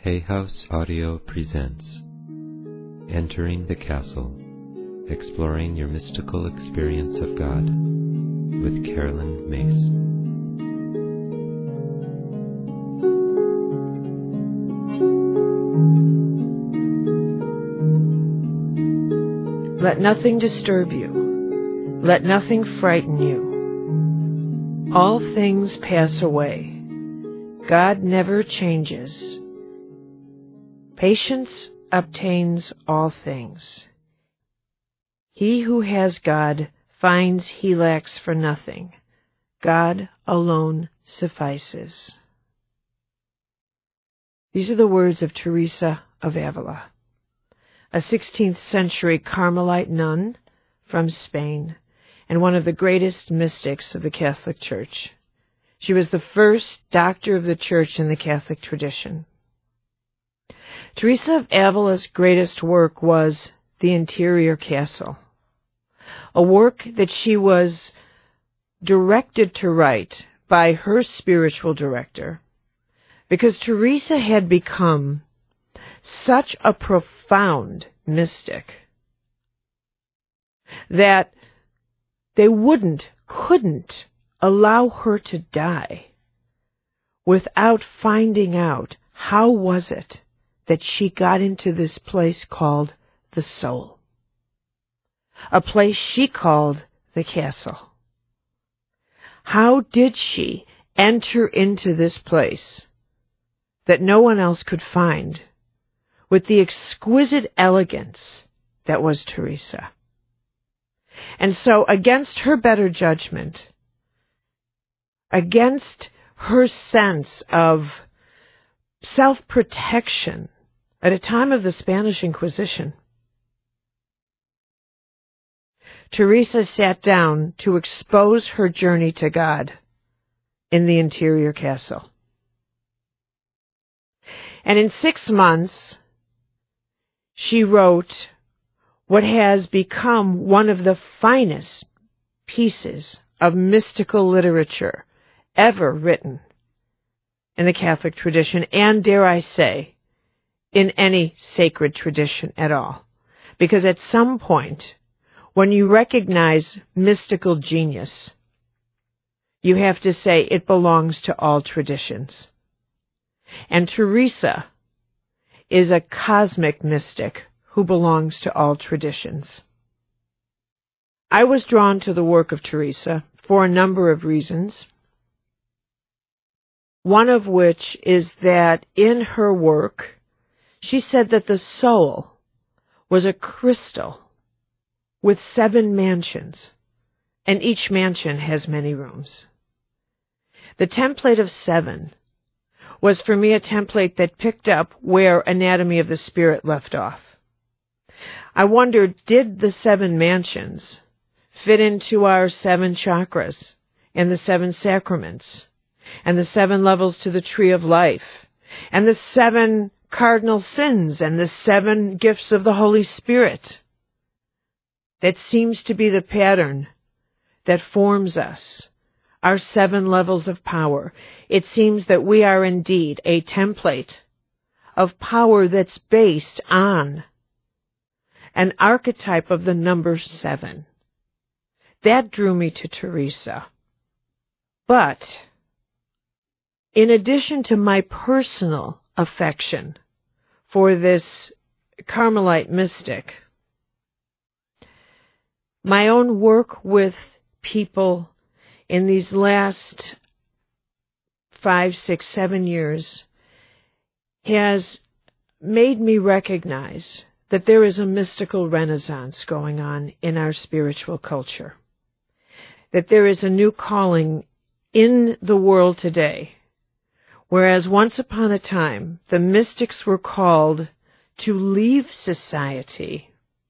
Hay House Audio presents Entering the Castle, Exploring Your Mystical Experience of God with Carolyn Mace. Let nothing disturb you. Let nothing frighten you. All things pass away. God never changes. Patience obtains all things. He who has God finds he lacks for nothing. God alone suffices. These are the words of Teresa of Avila, a 16th century Carmelite nun from Spain and one of the greatest mystics of the Catholic Church. She was the first doctor of the Church in the Catholic tradition. Teresa of Avila's greatest work was The Interior Castle, a work that she was directed to write by her spiritual director, because Teresa had become such a profound mystic that they couldn't allow her to die without finding out how was it that she got into this place called the soul, a place she called the castle. How did she enter into this place that no one else could find with the exquisite elegance that was Teresa? And so, against her better judgment, against her sense of self-protection at a time of the Spanish Inquisition, Teresa sat down to expose her journey to God in the Interior Castle. And in 6 months, she wrote what has become one of the finest pieces of mystical literature ever written in the Catholic tradition, and dare I say, in any sacred tradition at all. Because at some point, when you recognize mystical genius, you have to say it belongs to all traditions. And Teresa is a cosmic mystic who belongs to all traditions. I was drawn to the work of Teresa for a number of reasons, one of which is that in her work, she said that the soul was a crystal with 7 mansions, and each mansion has many rooms. The template of 7 was for me a template that picked up where Anatomy of the Spirit left off. I wondered, did the 7 mansions fit into our 7 chakras and the 7 sacraments and the 7 levels to the tree of life and the 7 cardinal sins and the 7 gifts of the Holy Spirit? That seems to be the pattern that forms us, our 7 levels of power. It seems that we are indeed a template of power that's based on an archetype of the number 7. That drew me to Teresa. But in addition to my personal affection for this Carmelite mystic, my own work with people in these last 5, 6, 7 years has made me recognize that there is a mystical renaissance going on in our spiritual culture, that there is a new calling in the world today. Whereas once upon a time, the mystics were called to leave society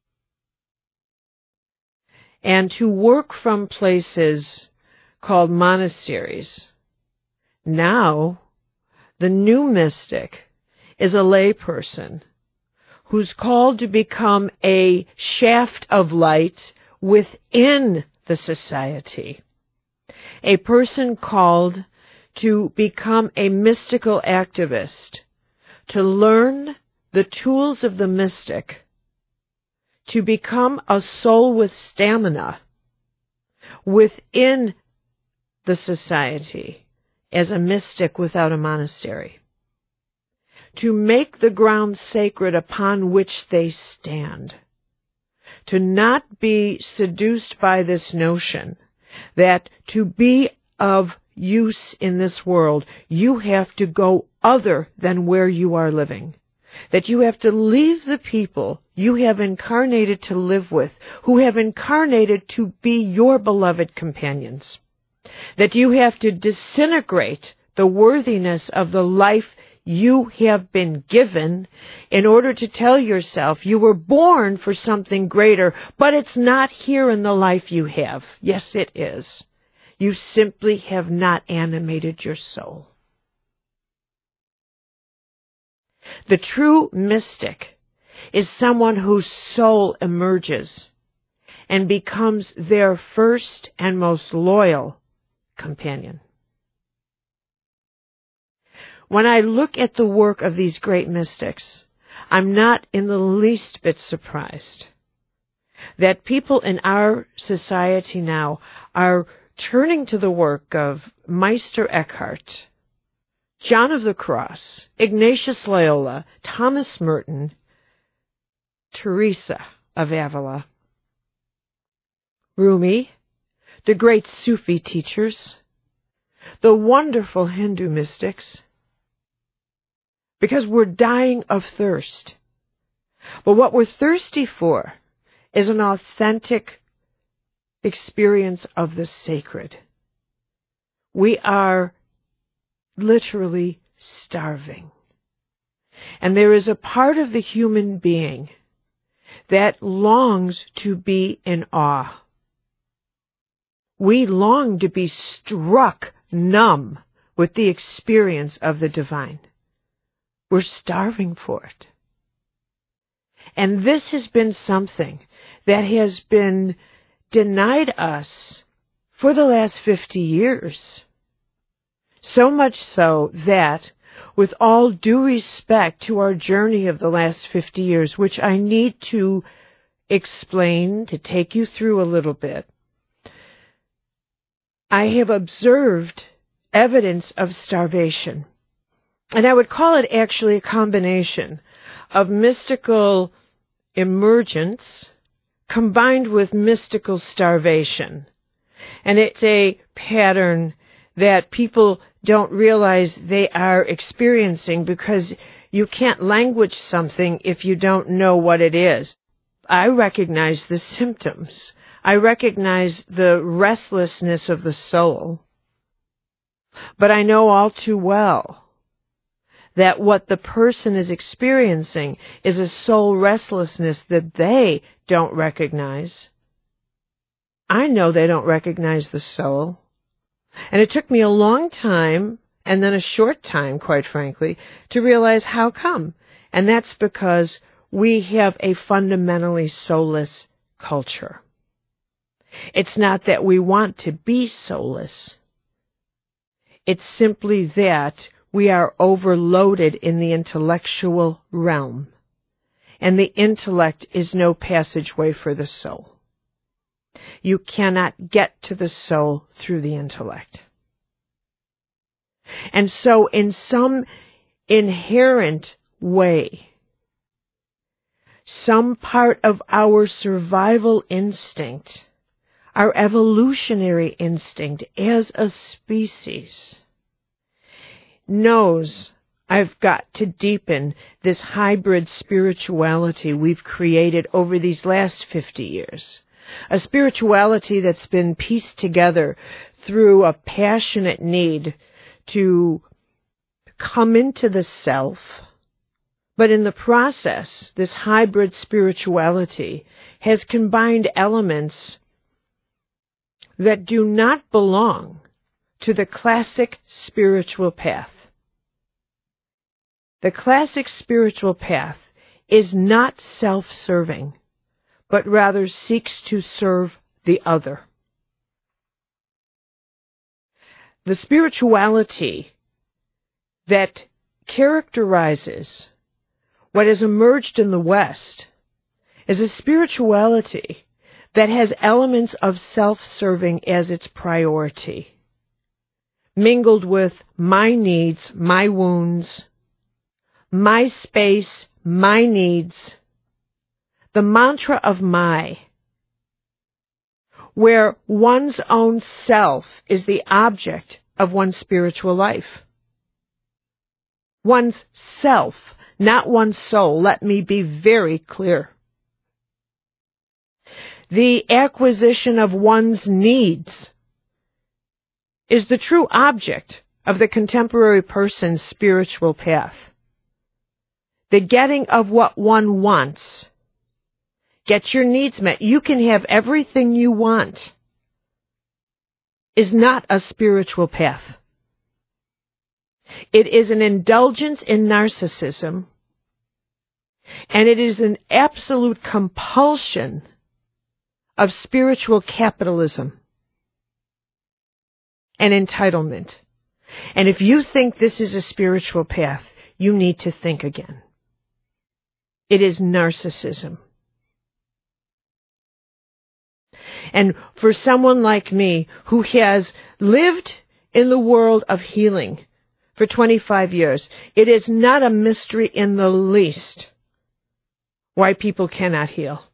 and to work from places called monasteries. Now, the new mystic is a layperson who's called to become a shaft of light within the society, a person called to become a mystical activist to learn the tools of the mystic, to become a soul with stamina within the society as a mystic without a monastery, to make the ground sacred upon which they stand, to not be seduced by this notion that to be of use in this world, you have to go other than where you are living, that you have to leave the people you have incarnated to live with, who have incarnated to be your beloved companions, that you have to disintegrate the worthiness of the life you have been given in order to tell yourself you were born for something greater, but it's not here in the life you have. Yes, it is. You simply have not animated your soul. The true mystic is someone whose soul emerges and becomes their first and most loyal companion. When I look at the work of these great mystics, I'm not in the least bit surprised that people in our society now are turning to the work of Meister Eckhart, John of the Cross, Ignatius Loyola, Thomas Merton, Teresa of Avila, Rumi, the great Sufi teachers, the wonderful Hindu mystics, because we're dying of thirst. But what we're thirsty for is an authentic experience of the sacred. We are literally starving. And there is a part of the human being that longs to be in awe. We long to be struck numb with the experience of the divine. We're starving for it. And this has been something that has been denied us for the last 50 years. So much so that, with all due respect to our journey of the last 50 years, which I need to explain, to take you through a little bit, I have observed evidence of starvation. And I would call it actually a combination of mystical emergence combined with mystical starvation. And it's a pattern that people don't realize they are experiencing because you can't language something if you don't know what it is. I recognize the symptoms. I recognize the restlessness of the soul. But I know all too well that what the person is experiencing is a soul restlessness that they don't recognize. I know they don't recognize the soul. And it took me a long time, and then a short time, quite frankly, to realize how come. And that's because we have a fundamentally soulless culture. It's not that we want to be soulless. It's simply that we are overloaded in the intellectual realm, and the intellect is no passageway for the soul. You cannot get to the soul through the intellect. And so, in some inherent way, some part of our survival instinct, our evolutionary instinct as a species, knows I've got to deepen this hybrid spirituality we've created over these last 50 years. A spirituality that's been pieced together through a passionate need to come into the self. But in the process, this hybrid spirituality has combined elements that do not belong to the classic spiritual path. The classic spiritual path is not self-serving, but rather seeks to serve the other. The spirituality that characterizes what has emerged in the West is a spirituality that has elements of self-serving as its priority, mingled with my needs, my wounds, my space, my needs, the mantra of my, where one's own self is the object of one's spiritual life. One's self, not one's soul. Let me be very clear. The acquisition of one's needs is the true object of the contemporary person's spiritual path. The getting of what one wants. Get your needs met. You can have everything you want. Is not a spiritual path. It is an indulgence in narcissism, and it is an absolute compulsion of spiritual capitalism and entitlement. And if you think this is a spiritual path, you need to think again. It is narcissism. And for someone like me who has lived in the world of healing for 25 years, it is not a mystery in the least why people cannot heal.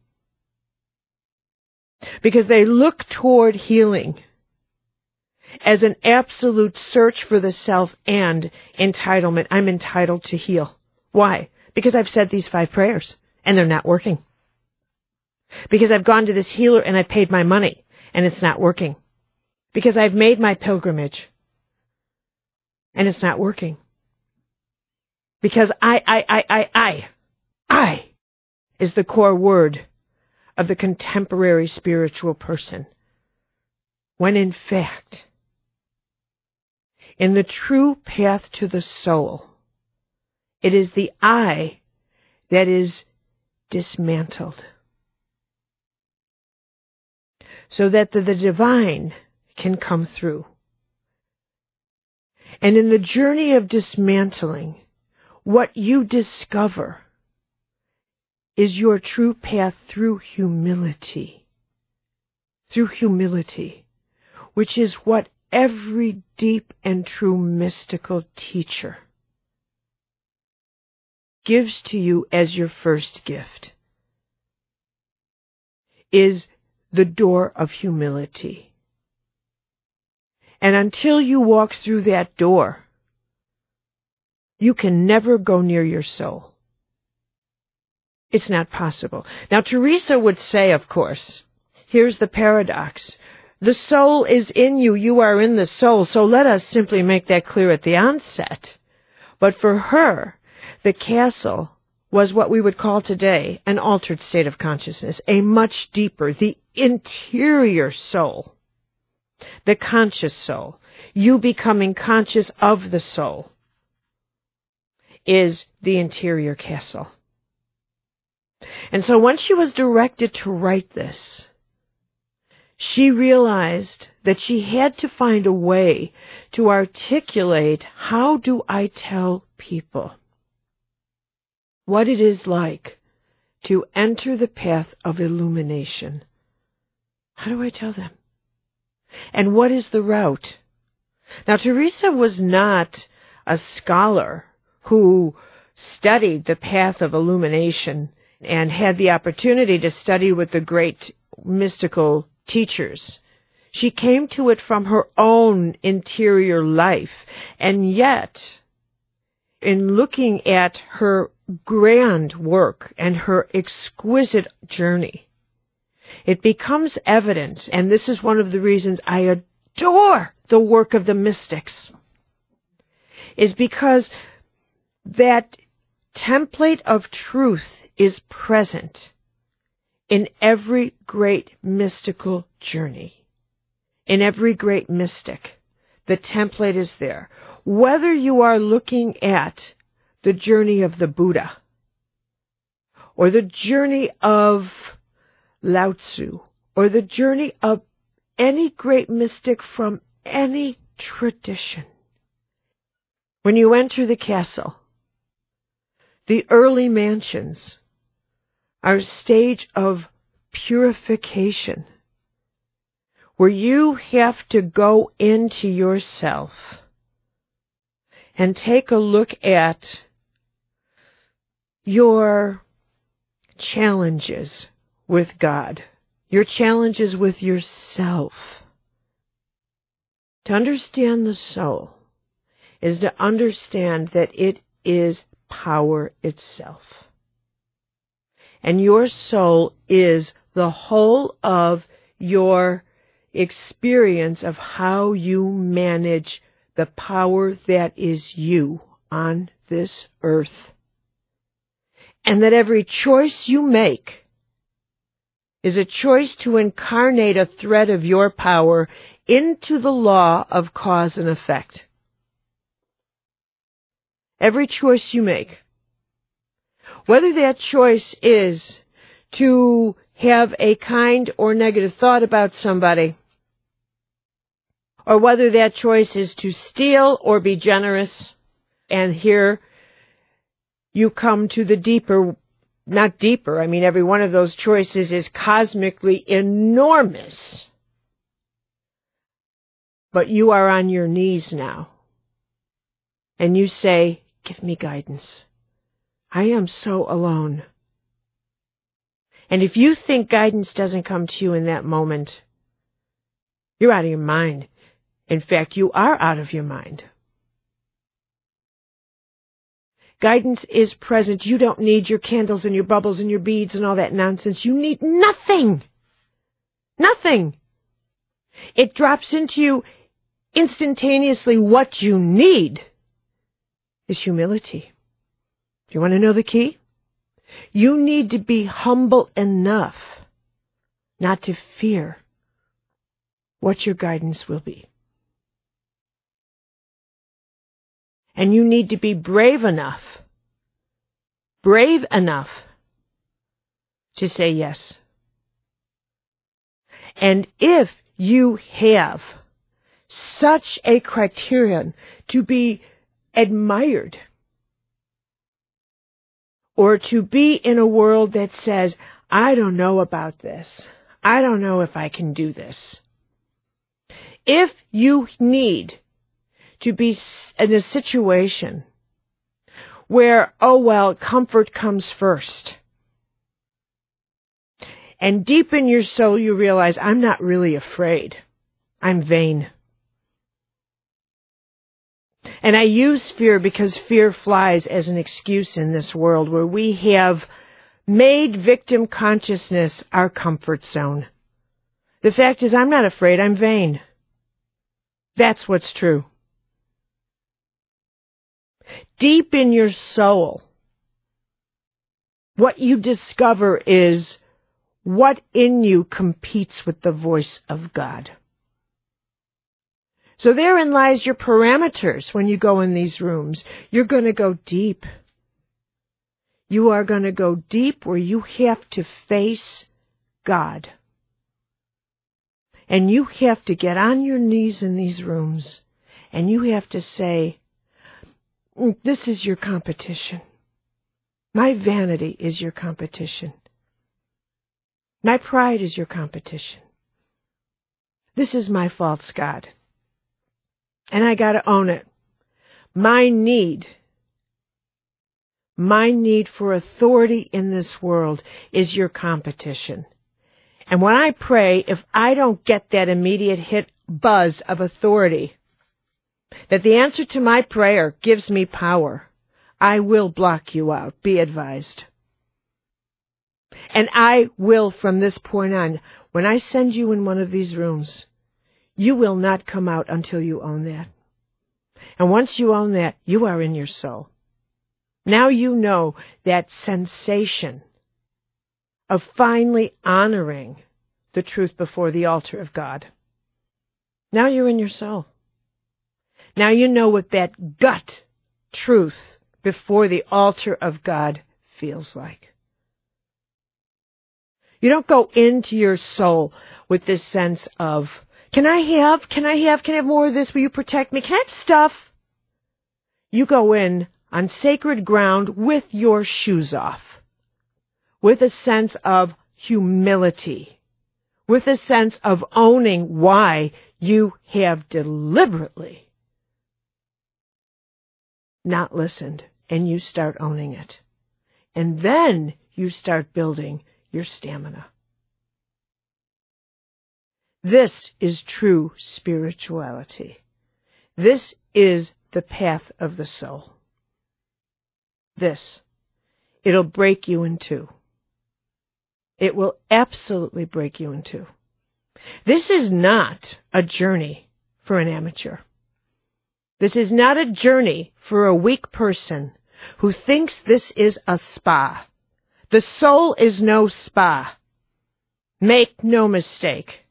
Because they look toward healing as an absolute search for the self and entitlement. I'm entitled to heal. Why? Because I've said these 5 prayers and they're not working. Because I've gone to this healer and I paid my money and it's not working. Because I've made my pilgrimage and it's not working. Because I is the core word of the contemporary spiritual person. When in fact, in the true path to the soul, it is the I that is dismantled, so that the divine can come through. And in the journey of dismantling, what you discover is your true path through humility. Through humility, which is what every deep and true mystical teacher gives to you as your first gift, is the door of humility. And until you walk through that door, you can never go near your soul. It's not possible. Now, Teresa would say, of course, here's the paradox. The soul is in you. You are in the soul. So let us simply make that clear at the onset. But for her, the castle was what we would call today an altered state of consciousness, a much deeper, the interior soul, the conscious soul. You becoming conscious of the soul is the interior castle. And so when she was directed to write this, she realized that she had to find a way to articulate, how do I tell people what it is like to enter the path of illumination? How do I tell them? And what is the route? Now, Teresa was not a scholar who studied the path of illumination and had the opportunity to study with the great mystical teachers. She came to it from her own interior life. And yet, in looking at her grand work and her exquisite journey, it becomes evident, and this is one of the reasons I adore the work of the mystics, is because that template of truth is present in every great mystical journey. In every great mystic, the template is there. Whether you are looking at the journey of the Buddha, or the journey of Lao Tzu, or the journey of any great mystic from any tradition, when you enter the castle, The early mansions are a stage of purification, where you have to go into yourself and take a look at your challenges with God, your challenges with yourself. To understand the soul is to understand that it is power itself. And your soul is the whole of your experience of how you manage the power that is you on this earth. And that every choice you make is a choice to incarnate a thread of your power into the law of cause and effect. Every choice you make. Whether that choice is to have a kind or negative thought about somebody, or whether that choice is to steal or be generous, and here you come to the deeper, not deeper, I mean every one of those choices is cosmically enormous. But you are on your knees now, and you say, give me guidance. I am so alone. And if you think guidance doesn't come to you in that moment, you're out of your mind. In fact, you are out of your mind. Guidance is present. You don't need your candles and your bubbles and your beads and all that nonsense. You need nothing. Nothing. It drops into you instantaneously. What you need is humility. Do you want to know the key? You need to be humble enough not to fear what your guidance will be. And you need to be brave enough to say yes. And if you have such a criterion to be admired, or to be in a world that says, I don't know about this. I don't know if I can do this. If you need to be in a situation where, comfort comes first, and deep in your soul you realize, I'm not really afraid. I'm vain. And I use fear because fear flies as an excuse in this world where we have made victim consciousness our comfort zone. The fact is, I'm not afraid, I'm vain. That's what's true. Deep in your soul, what you discover is what in you competes with the voice of God. So therein lies your parameters when you go in these rooms. You're going to go deep. You are going to go deep where you have to face God. And you have to get on your knees in these rooms. And you have to say, this is your competition. My vanity is your competition. My pride is your competition. This is my false God. And I got to own it. My need for authority in this world is your competition. And when I pray, if I don't get that immediate hit buzz of authority, that the answer to my prayer gives me power, I will block you out. Be advised. And I will, from this point on, when I send you in one of these rooms, you will not come out until you own that. And once you own that, you are in your soul. Now you know that sensation of finally honoring the truth before the altar of God. Now you're in your soul. Now you know what that gut truth before the altar of God feels like. You don't go into your soul with this sense of, Can I have more of this? Will you protect me? Can I have stuff? You go in, on sacred ground with your shoes off, with a sense of humility, with a sense of owning why you have deliberately not listened, and you start owning it. And then you start building your stamina. This is true spirituality. This is the path of the soul. It'll break you in two. It will absolutely break you in two. This is not a journey for an amateur. This is not a journey for a weak person who thinks this is a spa. The soul is no spa. Make no mistake.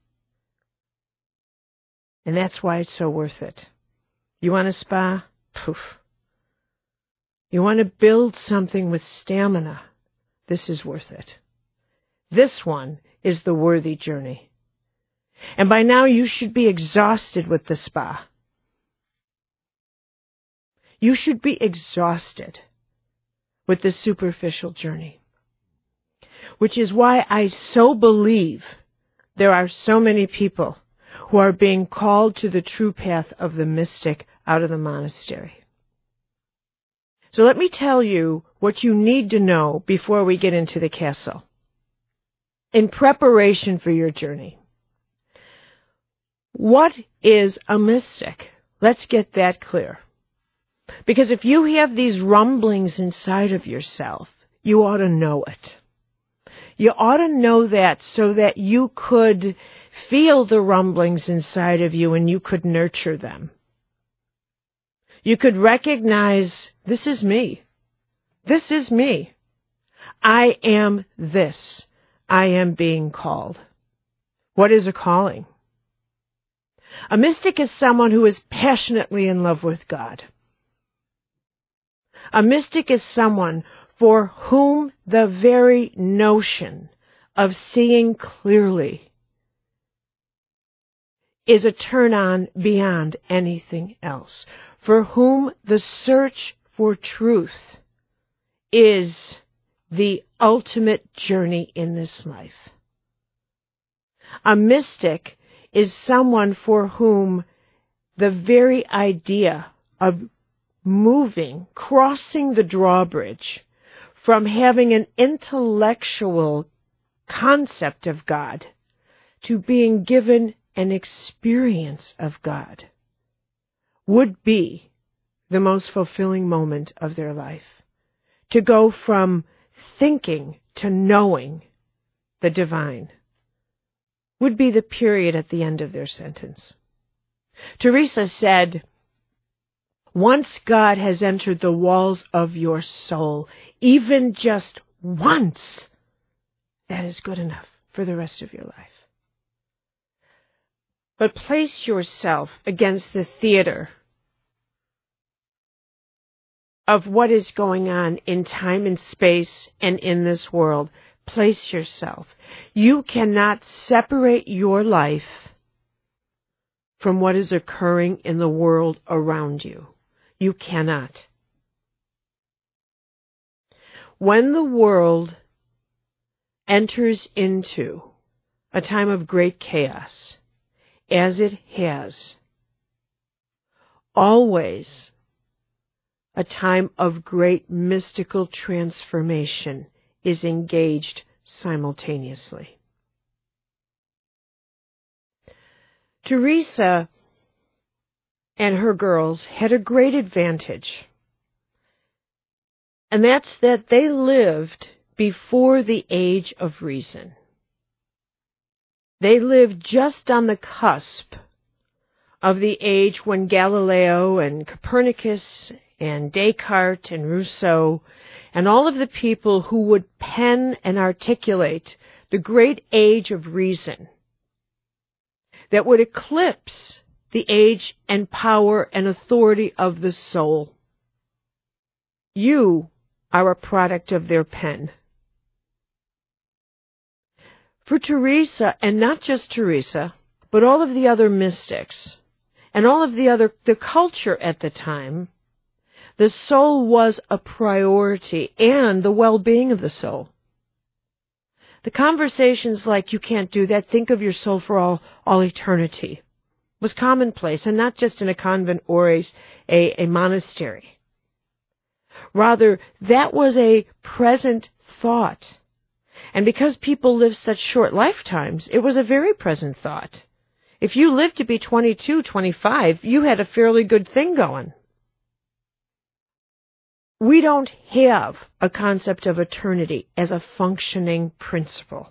And that's why it's so worth it. You want a spa? Poof. You want to build something with stamina? This is worth it. This one is the worthy journey. And by now you should be exhausted with the spa. You should be exhausted with the superficial journey. Which is why I so believe there are so many people who are being called to the true path of the mystic out of the monastery. So let me tell you what you need to know before we get into the castle. In preparation for your journey. What is a mystic? Let's get that clear. Because if you have these rumblings inside of yourself, you ought to know it. You ought to know that so that you could feel the rumblings inside of you and you could nurture them. You could recognize, this is me. This is me. I am this. I am being called. What is a calling? A mystic is someone who is passionately in love with God. A mystic is someone for whom the very notion of seeing clearly is a turn-on beyond anything else. For whom the search for truth is the ultimate journey in this life. A mystic is someone for whom the very idea of moving, crossing the drawbridge from having an intellectual concept of God to being given an experience of God would be the most fulfilling moment of their life. To go from thinking to knowing the divine would be the period at the end of their sentence. Teresa said, once God has entered the walls of your soul, even just once, that is good enough for the rest of your life. But place yourself against the theater of what is going on in time and space and in this world. Place yourself. You cannot separate your life from what is occurring in the world around you. You cannot. When the world enters into a time of great chaos, as it has, always a time of great mystical transformation is engaged simultaneously. Teresa and her girls had a great advantage, and that's that they lived before the age of reason. They lived just on the cusp of the age when Galileo and Copernicus and Descartes and Rousseau and all of the people who would pen and articulate the great age of reason that would eclipse the age and power and authority of the soul. You are a product of their pen. For Teresa, and not just Teresa, but all of the other mystics, and all of the culture at the time, The soul was a priority, and the well-being of the soul. The conversations like, you can't do that, think of your soul for all eternity, was commonplace, and not just in a convent or a monastery. Rather, that was a present thought. And because people live such short lifetimes, it was a very present thought. If you lived to be 22, 25, you had a fairly good thing going. We don't have a concept of eternity as a functioning principle.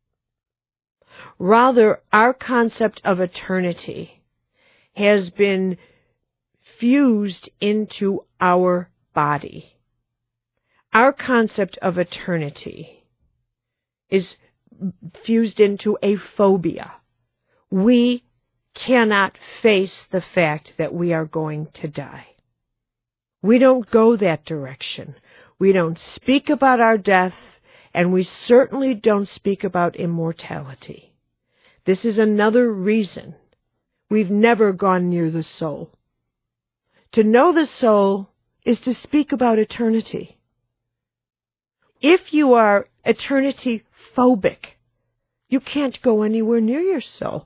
Rather, our concept of eternity has been fused into our body. Our concept of eternity is fused into a phobia. We cannot face the fact that we are going to die. We don't go that direction. We don't speak about our death, and we certainly don't speak about immortality. This is another reason we've never gone near the soul. To know the soul is to speak about eternity. If you are eternity phobic, you can't go anywhere near your soul.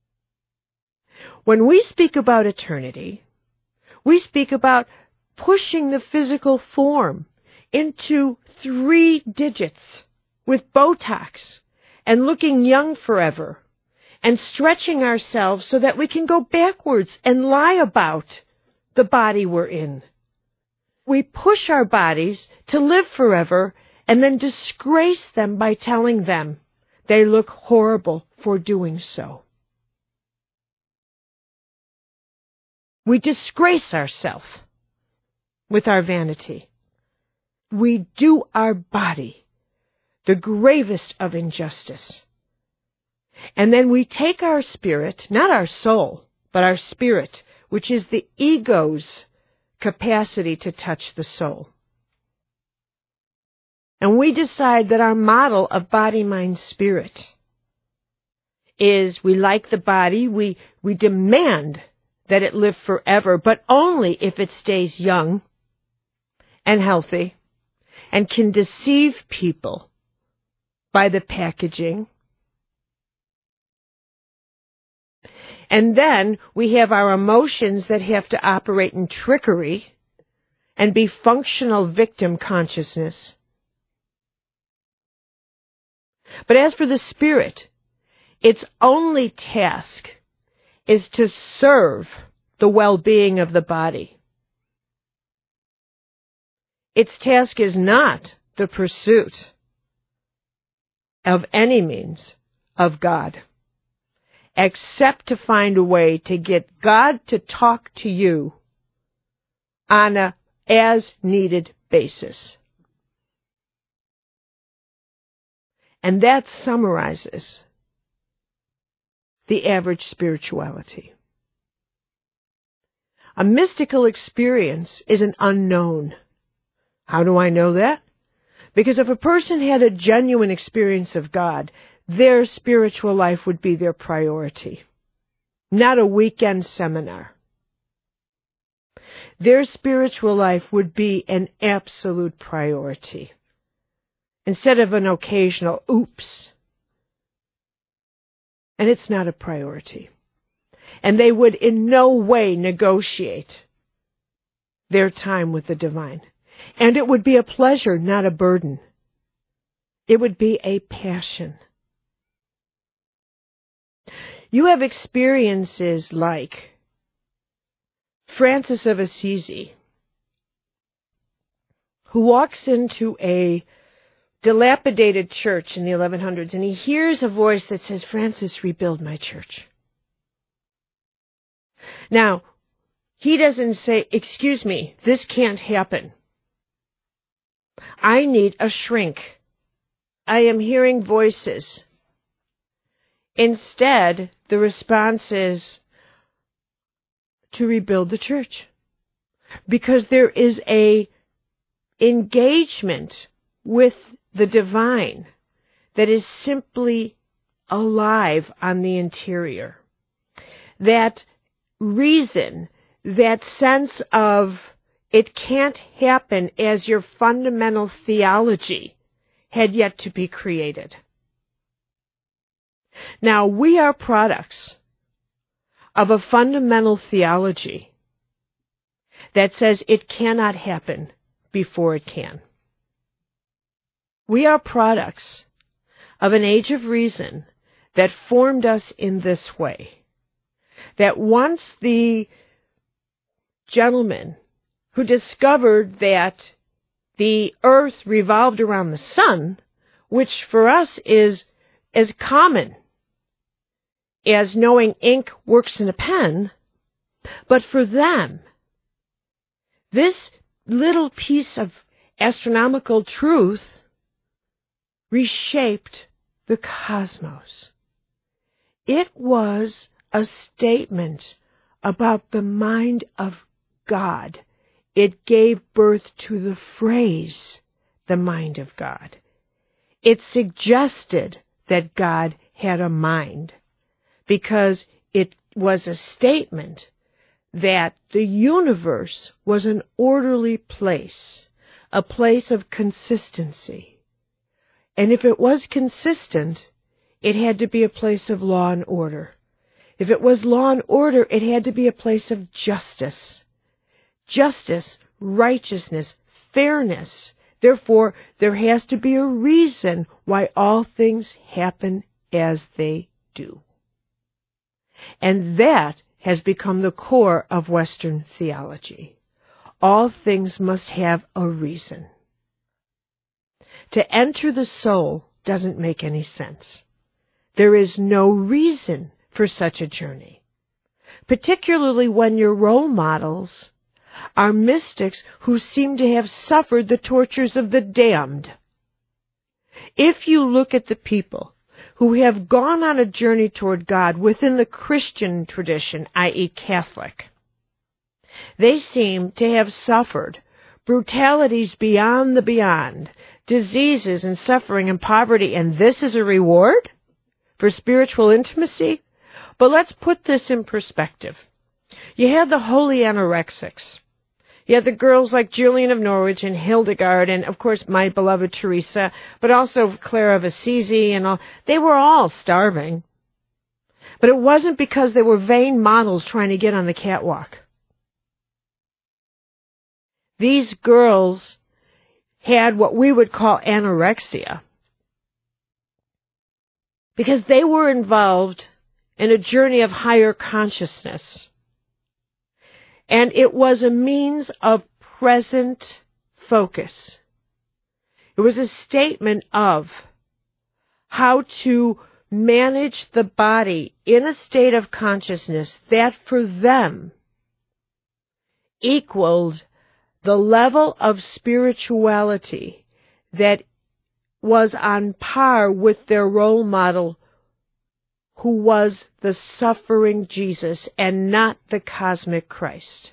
When we speak about eternity, we speak about pushing the physical form into 3 digits with Botox and looking young forever and stretching ourselves so that we can go backwards and lie about the body we're in. We push our bodies to live forever and then disgrace them by telling them they look horrible for doing so. We disgrace ourselves with our vanity. We do our body the gravest of injustice. And then we take our spirit, not our soul, but our spirit, which is the ego's capacity to touch the soul. And we decide that our model of body, mind, spirit is we like the body, we demand that it live forever, but only if it stays young and healthy and can deceive people by the packaging. And then we have our emotions that have to operate in trickery and be functional victim consciousness. But as for the spirit, its only task is to serve the well-being of the body. Its task is not the pursuit of any means of God, except to find a way to get God to talk to you on a as-needed basis. And that summarizes the average spirituality. A mystical experience is an unknown. How do I know that? Because if a person had a genuine experience of God, their spiritual life would be their priority, not a weekend seminar. Their spiritual life would be an absolute priority, instead of an occasional oops. And it's not a priority. And they would in no way negotiate their time with the divine. And it would be a pleasure, not a burden. It would be a passion. You have experiences like Francis of Assisi, who walks into a dilapidated church in the 1100s, and he hears a voice that says, "Francis, rebuild my church." Now, he doesn't say, "Excuse me, this can't happen. I need a shrink. I am hearing voices." Instead, the response is to rebuild the church, because there is a engagement with the divine that is simply alive on the interior. That reason, that sense of it can't happen as your fundamental theology had yet to be created. Now, we are products of a fundamental theology that says it cannot happen before it can. We are products of an age of reason that formed us in this way. That once the gentleman who discovered that the earth revolved around the sun, which for us is as common as knowing ink works in a pen, but for them, this little piece of astronomical truth reshaped the cosmos. It was a statement about the mind of God. It gave birth to the phrase, the mind of God. It suggested that God had a mind, because it was a statement that the universe was an orderly place, a place of consistency. And if it was consistent, it had to be a place of law and order. If it was law and order, it had to be a place of justice. Justice, righteousness, fairness. Therefore, there has to be a reason why all things happen as they do. And that has become the core of Western theology. All things must have a reason. To enter the soul doesn't make any sense. There is no reason for such a journey, particularly when your role models are mystics who seem to have suffered the tortures of the damned. If you look at the people who have gone on a journey toward God within the Christian tradition, i.e. Catholic, they seem to have suffered brutalities beyond the beyond, diseases and suffering and poverty, and this is a reward for spiritual intimacy? But let's put this in perspective. You had the holy anorexics. You had the girls like Julian of Norwich and Hildegard and, of course, my beloved Teresa, but also Clara of Assisi and all. They were all starving. But it wasn't because they were vain models trying to get on the catwalk. These girls had what we would call anorexia because they were involved in a journey of higher consciousness. And it was a means of present focus. It was a statement of how to manage the body in a state of consciousness that for them equaled the level of spirituality that was on par with their role model, who was the suffering Jesus and not the cosmic Christ.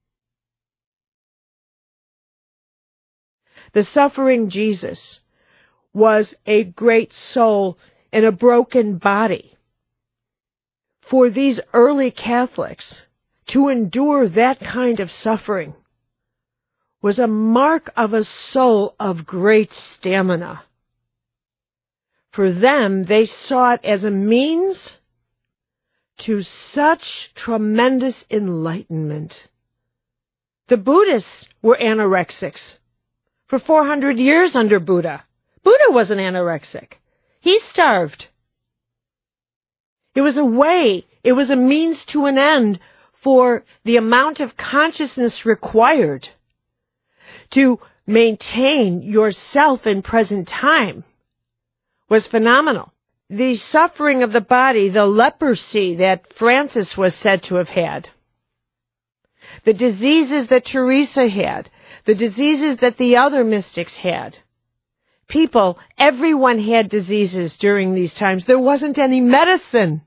The suffering Jesus was a great soul in a broken body. For these early Catholics to endure that kind of suffering was a mark of a soul of great stamina. For them, they saw it as a means to such tremendous enlightenment. The Buddhists were anorexics for 400 years under Buddha. Buddha wasn't anorexic. He starved. It was a way, it was a means to an end for the amount of consciousness required to maintain yourself in present time was phenomenal. The suffering of the body, the leprosy that Francis was said to have had, the diseases that Teresa had, the diseases that the other mystics had. People, everyone had diseases during these times. There wasn't any medicine.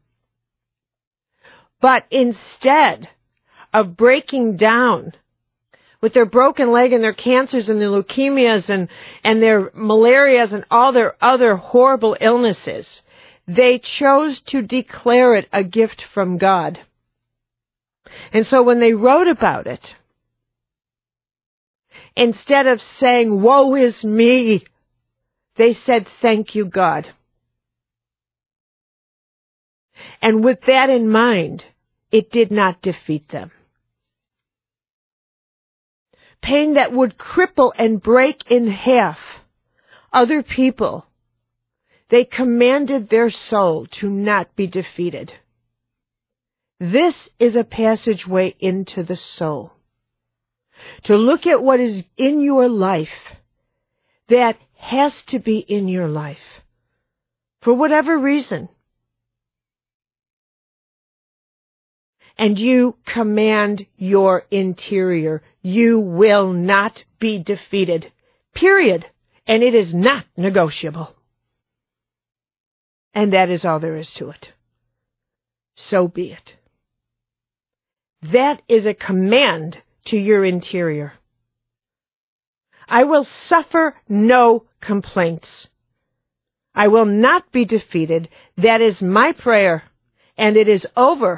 But instead of breaking down with their broken leg and their cancers and their leukemias and their malarias and all their other horrible illnesses, they chose to declare it a gift from God. And so when they wrote about it, Instead of saying, "Woe is me," they said, "Thank you, God." And with that in mind, it did not defeat them. Pain that would cripple and break in half other people, they commanded their soul to not be defeated. This is a passageway into the soul. To look at what is in your life that has to be in your life for whatever reason. And you command your interior. You will not be defeated. Period. And it is not negotiable. And that is all there is to it. So be it. That is a command to your interior. I will suffer no complaints. I will not be defeated. That is my prayer. And it is over.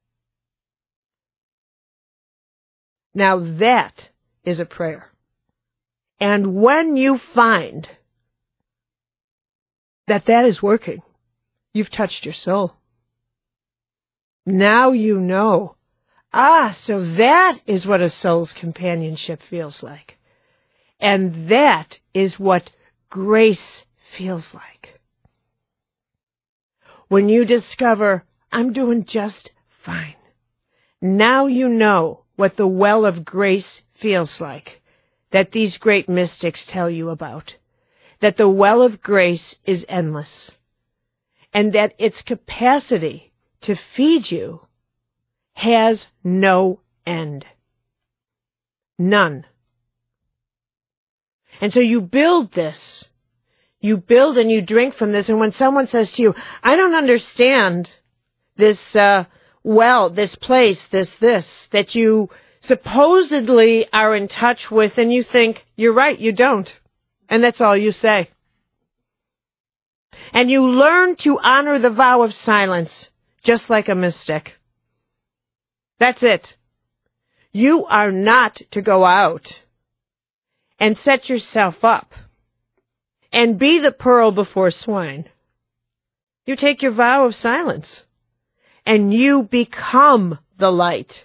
Now that is a prayer. And when you find that that is working, you've touched your soul. Now you know. So that is what a soul's companionship feels like. And that is what grace feels like. When you discover, I'm doing just fine. Now you know what the well of grace feels like that these great mystics tell you about. That the well of grace is endless. And that its capacity to feed you has no end. None. And so you build this. You build and you drink from this. And when someone says to you, I don't understand this, this place, this, that you supposedly are in touch with, and you think, you're right, you don't. And that's all you say. And you learn to honor the vow of silence, just like a mystic. That's it. You are not to go out and set yourself up and be the pearl before swine. You take your vow of silence and you become the light.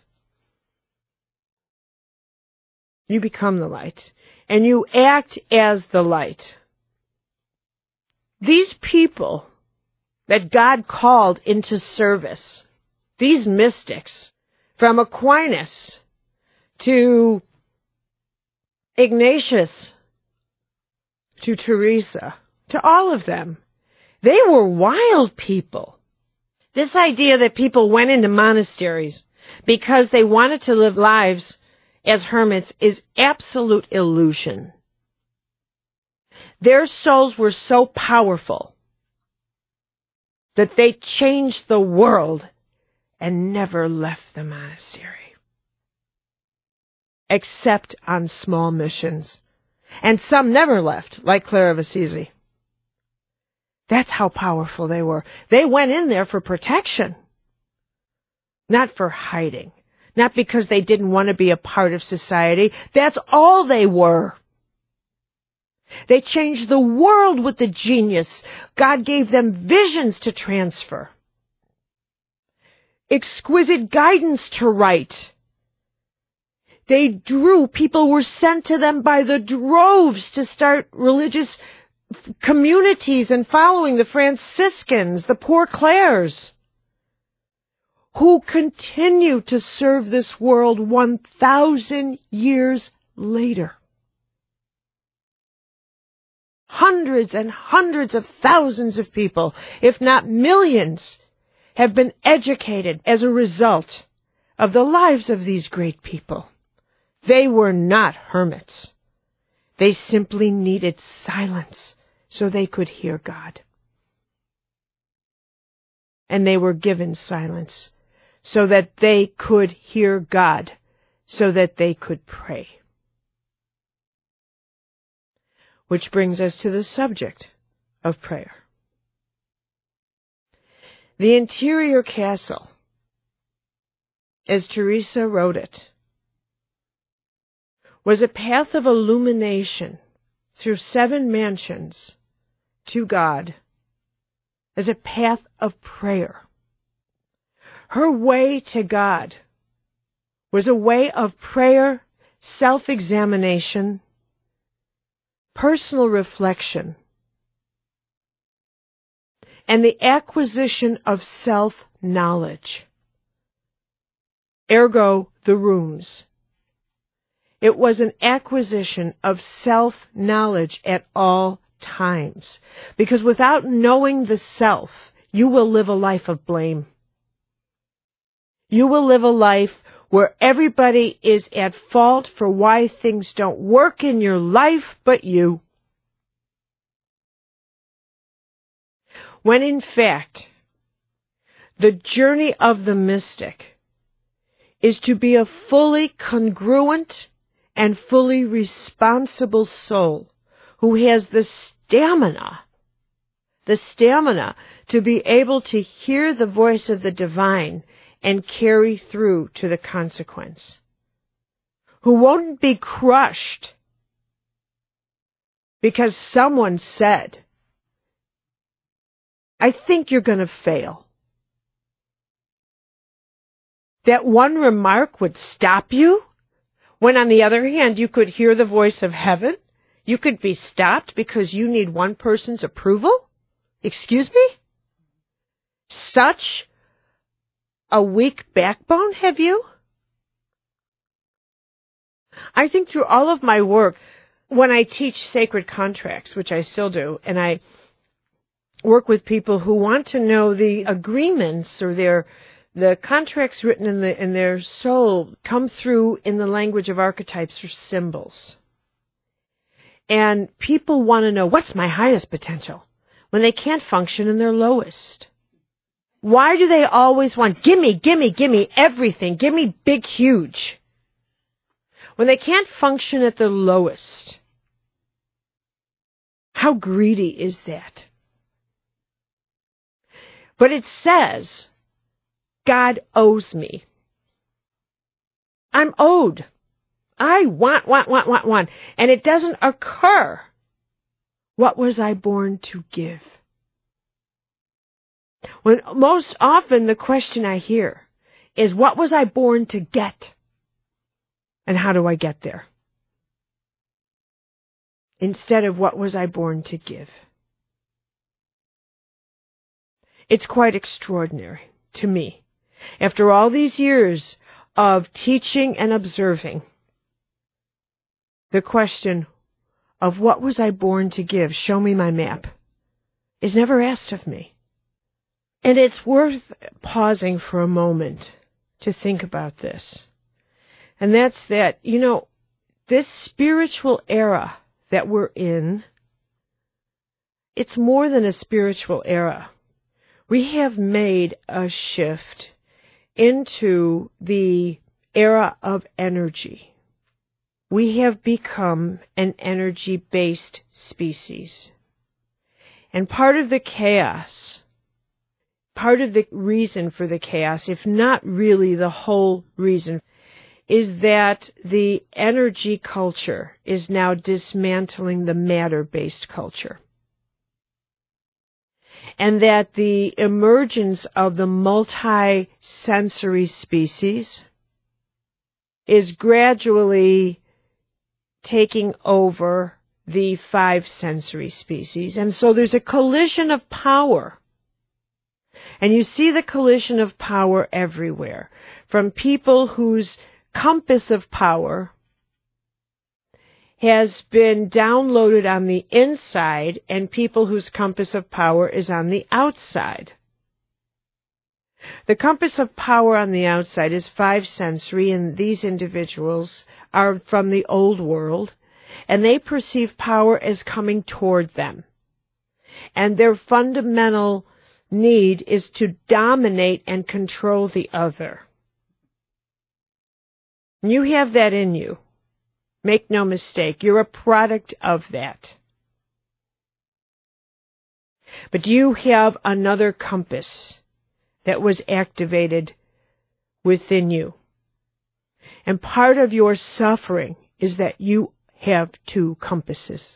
You become the light and you act as the light. These people that God called into service, these mystics, from Aquinas to Ignatius to Teresa, to all of them, they were wild people. This idea that people went into monasteries because they wanted to live lives as hermits is absolute illusion. Their souls were so powerful that they changed the world and never left the monastery, except on small missions. And some never left, like Clara of Assisi. That's how powerful they were. They went in there for protection, not for hiding, not because they didn't want to be a part of society. That's all they were. They changed the world with the genius. God gave them visions to transfer, exquisite guidance to write. They drew, people were sent to them by the droves to start religious communities and following the Franciscans, the Poor Clares, who continue to serve this world 1,000 years later. Hundreds and hundreds of thousands of people, if not millions, have been educated as a result of the lives of these great people. They were not hermits. They simply needed silence so they could hear God. And they were given silence so that they could hear God, so that they could pray. Which brings us to the subject of prayer. The interior castle, as Teresa wrote it, was a path of illumination through 7 mansions to God as a path of prayer. Her way to God was a way of prayer, self-examination, personal reflection, and the acquisition of self-knowledge. Ergo, the rooms. It was an acquisition of self-knowledge at all times. Because without knowing the self, you will live a life of blame. You will live a life where everybody is at fault for why things don't work in your life but you. When in fact, the journey of the mystic is to be a fully congruent and fully responsible soul who has the stamina to be able to hear the voice of the divine and carry through to the consequence. Who won't be crushed because someone said, I think you're going to fail. That one remark would stop you, when on the other hand you could hear the voice of heaven. You could be stopped because you need one person's approval? Excuse me? Such a weak backbone have you? I think through all of my work, when I teach sacred contracts, which I still do, and I work with people who want to know the agreements or the contracts written in their soul come through in the language of archetypes or symbols. And people want to know, what's my highest potential? When they can't function in their lowest. Why do they always want, gimme, everything, gimme big, huge? When they can't function at their lowest. How greedy is that? But it says, God owes me. I'm owed. I want. And it doesn't occur. What was I born to give? When most often the question I hear is, what was I born to get? And how do I get there? Instead of, what was I born to give? It's quite extraordinary to me. After all these years of teaching and observing, the question of what was I born to give, show me my map, is never asked of me. And it's worth pausing for a moment to think about this. And that's that, this spiritual era that we're in, it's more than a spiritual era. We have made a shift into the era of energy. We have become an energy-based species. And part of the chaos, part of the reason for the chaos, if not really the whole reason, is that the energy culture is now dismantling the matter-based culture. And that the emergence of the multi-sensory species is gradually taking over the 5 sensory species. And so there's a collision of power. And you see the collision of power everywhere. From people whose compass of power has been downloaded on the inside and people whose compass of power is on the outside. The compass of power on the outside is 5 sensory, and these individuals are from the old world, and they perceive power as coming toward them. And their fundamental need is to dominate and control the other. You have that in you. Make no mistake, you're a product of that. But you have another compass that was activated within you. And part of your suffering is that you have two compasses.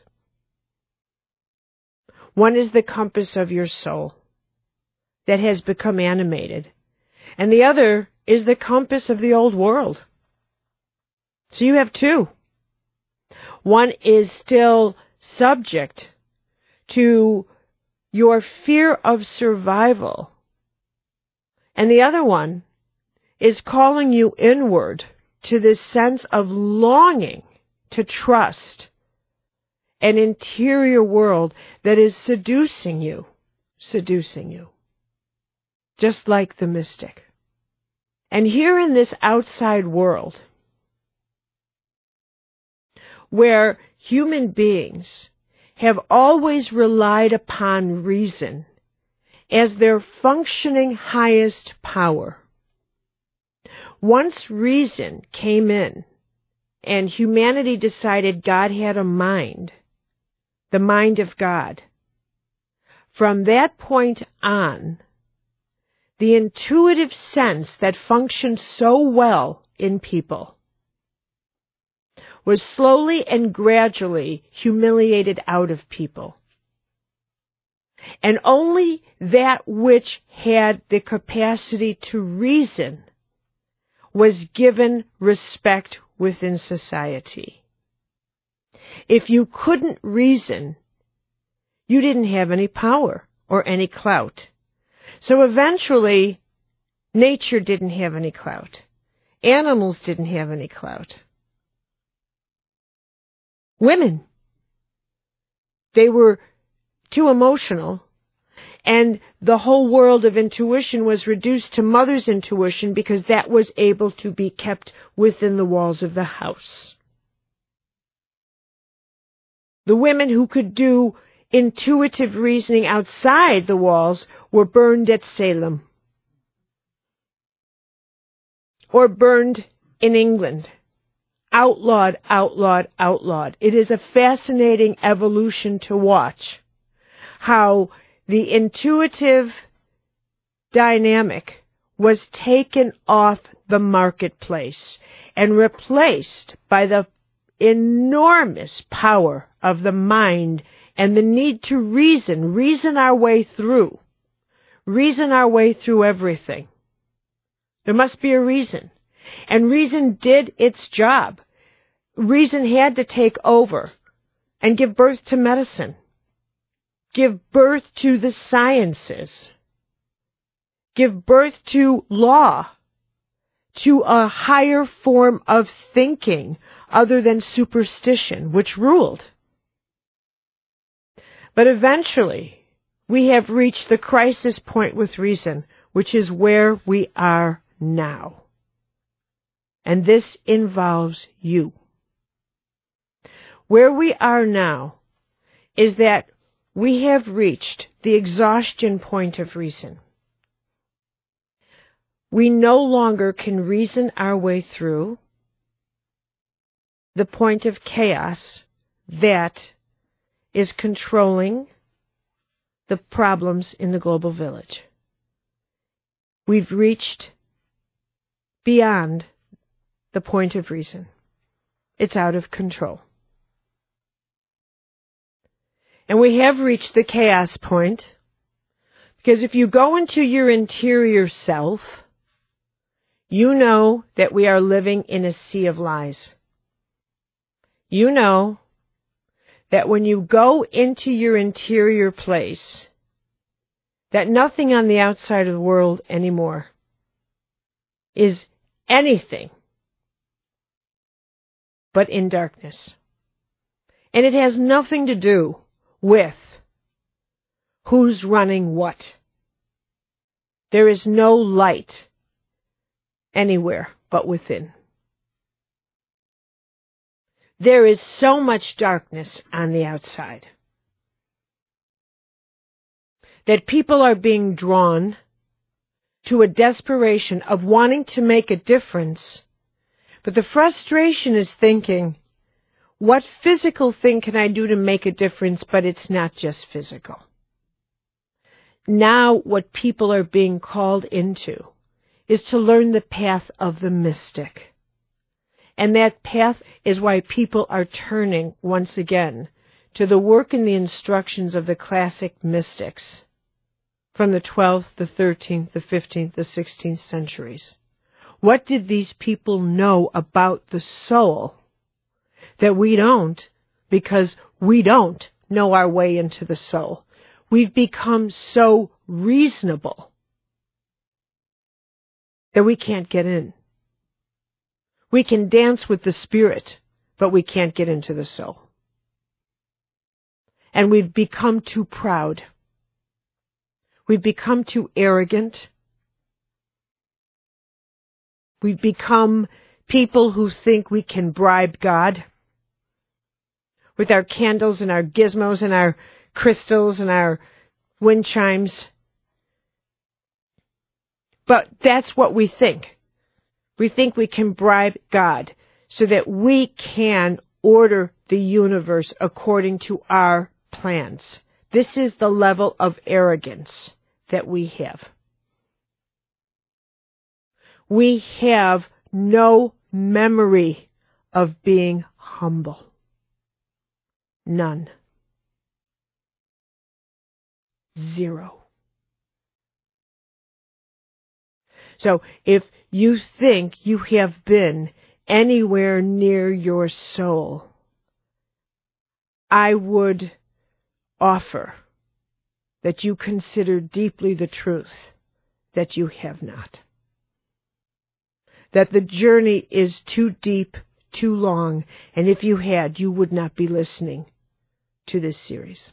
One is the compass of your soul that has become animated, and the other is the compass of the old world. So you have two. One is still subject to your fear of survival, and the other one is calling you inward to this sense of longing to trust an interior world that is seducing you, just like the mystic. And here in this outside world, where human beings have always relied upon reason as their functioning highest power, once reason came in and humanity decided God had a mind, the mind of God, from that point on, the intuitive sense that functioned so well in people was slowly and gradually humiliated out of people. And only that which had the capacity to reason was given respect within society. If you couldn't reason, you didn't have any power or any clout. So eventually, nature didn't have any clout. Animals didn't have any clout. Women, they were too emotional, and the whole world of intuition was reduced to mother's intuition because that was able to be kept within the walls of the house. The women who could do intuitive reasoning outside the walls were burned at Salem, or burned in England. Outlawed, outlawed, outlawed. It is a fascinating evolution to watch how the intuitive dynamic was taken off the marketplace and replaced by the enormous power of the mind and the need to reason our way through everything. There must be a reason. And reason did its job. Reason had to take over and give birth to medicine, give birth to the sciences, give birth to law, to a higher form of thinking other than superstition, which ruled. But eventually, we have reached the crisis point with reason, which is where we are now. And this involves you. Where we are now is that we have reached the exhaustion point of reason. We no longer can reason our way through the point of chaos that is controlling the problems in the global village. We've reached beyond the point of reason. It's out of control. And we have reached the chaos point because if you go into your interior self, you know that we are living in a sea of lies. You know that when you go into your interior place, that nothing on the outside of the world anymore is anything but in darkness. And it has nothing to do with who's running what. There is no light anywhere but within. There is so much darkness on the outside that people are being drawn to a desperation of wanting to make a difference. But the frustration is thinking, what physical thing can I do to make a difference? But it's not just physical. Now what people are being called into is to learn the path of the mystic. And that path is why people are turning once again to the work and the instructions of the classic mystics from the 12th, the 13th, the 15th, the 16th centuries. What did these people know about the soul that we don't, because we don't know our way into the soul? We've become so reasonable that we can't get in. We can dance with the spirit, but we can't get into the soul. And we've become too proud. We've become too arrogant. We've become people who think we can bribe God with our candles and our gizmos and our crystals and our wind chimes. But that's what we think. We think we can bribe God so that we can order the universe according to our plans. This is the level of arrogance that we have. We have no memory of being humble. None. Zero. So if you think you have been anywhere near your soul, I would offer that you consider deeply the truth that you have not. That the journey is too deep, too long, and if you had, you would not be listening to this series.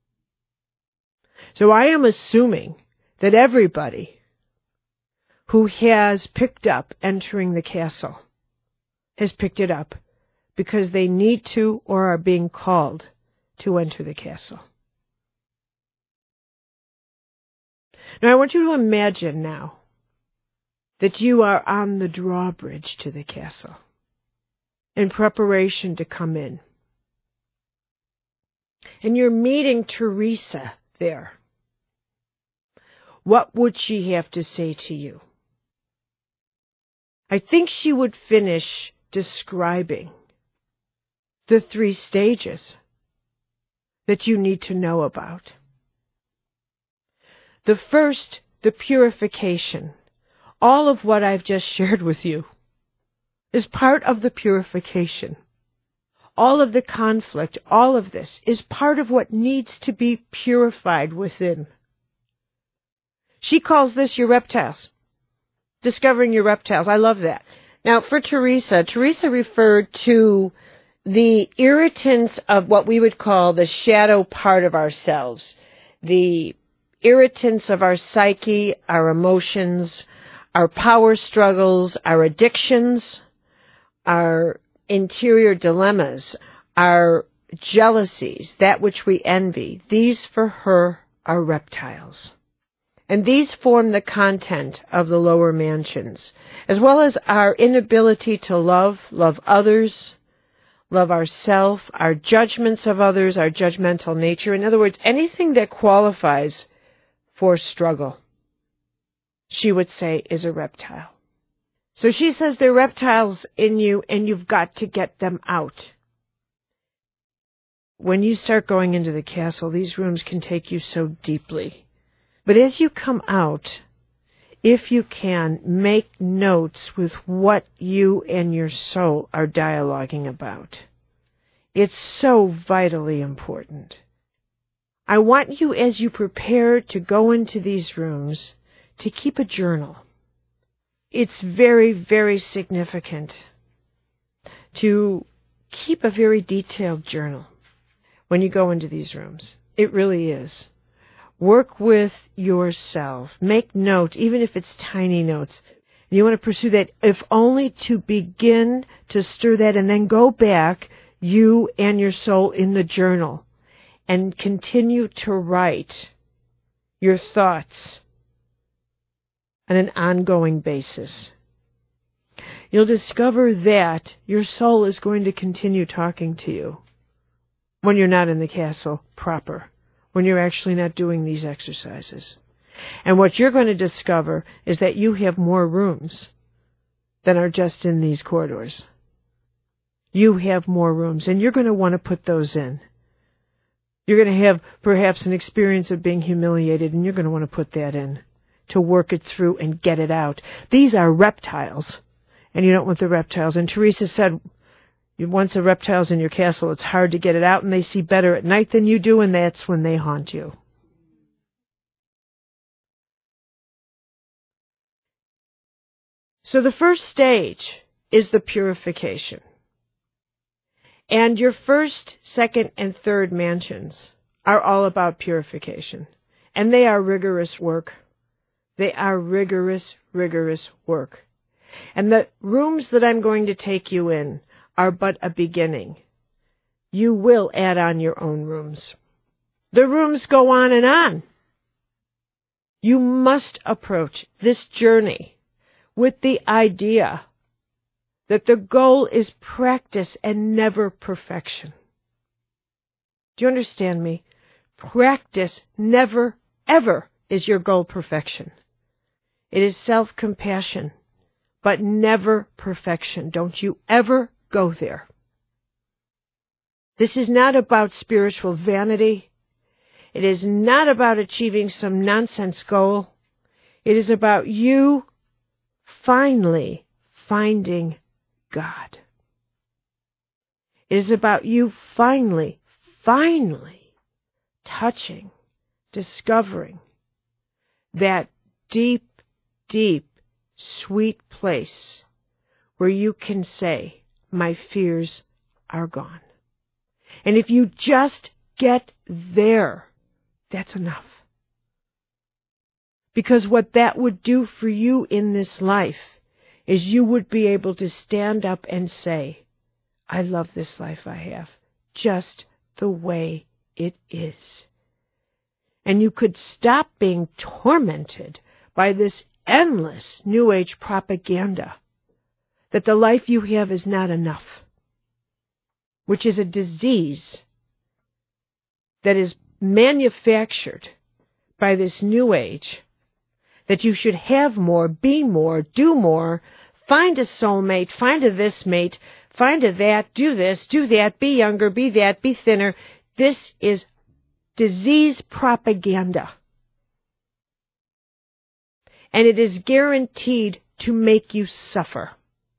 So I am assuming that everybody who has picked up entering the castle has picked it up because they need to or are being called to enter the castle. Now I want you to imagine now that you are on the drawbridge to the castle in preparation to come in. And you're meeting Teresa there. What would she have to say to you? I think she would finish describing the 3 stages that you need to know about. The first, the purification. All of what I've just shared with you is part of the purification. All of the conflict, all of this is part of what needs to be purified within. She calls this your reptiles. Discovering your reptiles. I love that. Now, for Teresa referred to the irritants of what we would call the shadow part of ourselves. The irritants of our psyche, our emotions, our power struggles, our addictions, our interior dilemmas, our jealousies, that which we envy. These for her are reptiles. And these form the content of the lower mansions, as well as our inability to love others, love ourselves, our judgments of others, our judgmental nature. In other words, anything that qualifies for struggle, she would say, is a reptile. So she says there are reptiles in you and you've got to get them out. When you start going into the castle, these rooms can take you so deeply. But as you come out, if you can, make notes with what you and your soul are dialoguing about. It's so vitally important. I want you, as you prepare to go into these rooms, to keep a journal. It's very, very significant to keep a very detailed journal when you go into these rooms. It really is. Work with yourself. Make notes, even if it's tiny notes. You want to pursue that, if only to begin to stir that, and then go back, you and your soul, in the journal and continue to write your thoughts on an ongoing basis. You'll discover that your soul is going to continue talking to you when you're not in the castle proper, when you're actually not doing these exercises. And what you're going to discover is that you have more rooms than are just in these corridors. you have more rooms, and you're going to want to put those in. You're going to have perhaps an experience of being humiliated, and you're going to want to put that in to work it through and get it out. These are reptiles, and you don't want the reptiles. And Teresa said, once a reptile's in your castle, it's hard to get it out, and they see better at night than you do, and that's when they haunt you. So the first stage is the purification. And your first, second, and third mansions are all about purification. And they are rigorous work. They are rigorous, rigorous work. And the rooms that I'm going to take you in are but a beginning. You will add on your own rooms. The rooms go on and on. You must approach this journey with the idea that the goal is practice and never perfection. Do you understand me? Practice never, ever is your goal perfection. It is self-compassion, but never perfection. Don't you ever go there. This is not about spiritual vanity. It is not about achieving some nonsense goal. It is about you finally finding God. It is about you finally touching, discovering that deep, sweet place where you can say, my fears are gone. And if you just get there, that's enough. Because what that would do for you in this life is you would be able to stand up and say, I love this life I have, just the way it is. And you could stop being tormented by this endless New Age propaganda that the life you have is not enough, which is a disease that is manufactured by this New Age, that you should have more, be more, do more, find a soulmate, find a this mate, find a that, do this, do that, be younger, be that, be thinner. This is disease propaganda. And it is guaranteed to make you suffer.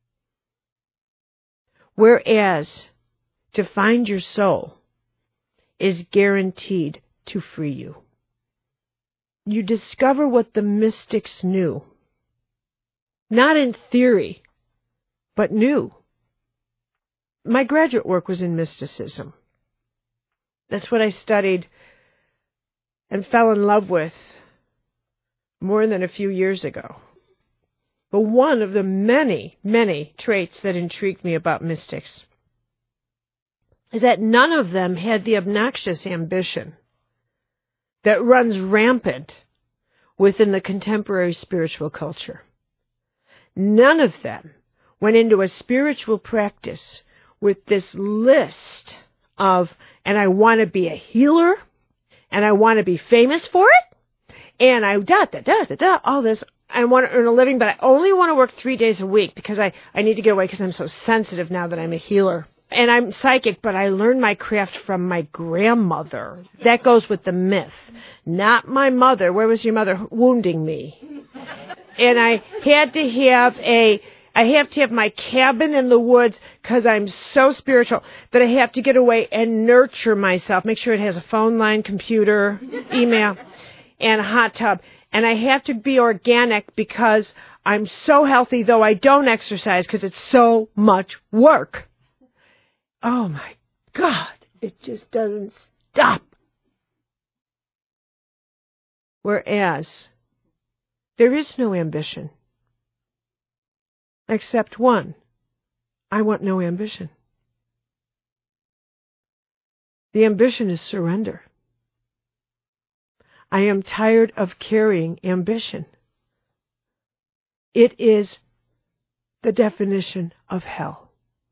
Whereas to find your soul is guaranteed to free you. You discover what the mystics knew. Not in theory, but knew. My graduate work was in mysticism. That's what I studied and fell in love with more than a few years ago. But one of the many, many traits that intrigued me about mystics is that none of them had the obnoxious ambition that runs rampant within the contemporary spiritual culture. None of them went into a spiritual practice with this list of, and I want to be a healer, and I want to be famous for it, and I all this. I want to earn a living, but I only want to work 3 days a week because I need to get away because I'm so sensitive now that I'm a healer. And I'm psychic, but I learned my craft from my grandmother. That goes with the myth. Not my mother. Where was your mother? Wounding me. And I have to have my cabin in the woods because I'm so spiritual that I have to get away and nurture myself. Make sure it has a phone line, computer, email, and a hot tub. And I have to be organic because I'm so healthy, though I don't exercise because it's so much work. Oh my God, it just doesn't stop. Whereas there is no ambition. Except one. I want no ambition. The ambition is surrender. I am tired of carrying ambition. It is the definition of hell.